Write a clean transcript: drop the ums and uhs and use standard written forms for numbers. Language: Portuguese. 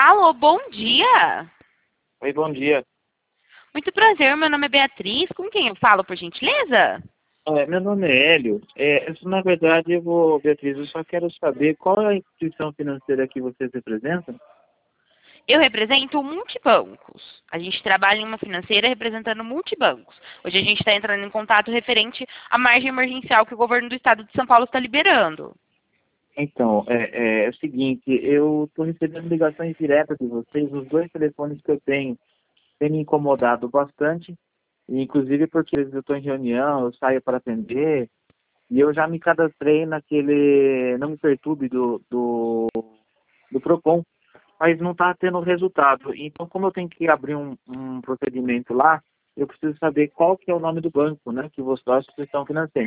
Alô, bom dia. Oi, bom dia. Muito prazer, meu nome é Beatriz. Com quem eu falo, por gentileza? Meu nome é Hélio. Na verdade, Beatriz, eu só quero saber qual é a instituição financeira que vocês representam? Eu represento o Multibancos. A gente trabalha em uma financeira representando multibancos. Hoje a gente está entrando em contato referente à margem emergencial que o governo do estado de São Paulo está liberando. Então, é o seguinte, eu estou recebendo ligações diretas de vocês, os dois telefones que eu tenho têm me incomodado bastante, e inclusive porque às vezes eu estou em reunião, eu saio para atender, e eu já me cadastrei naquele Não Me Perturbe do Procon, mas não está tendo resultado. Então, como eu tenho que abrir um procedimento lá, eu preciso saber qual que é o nome do banco, né, que você, da instituição financeira.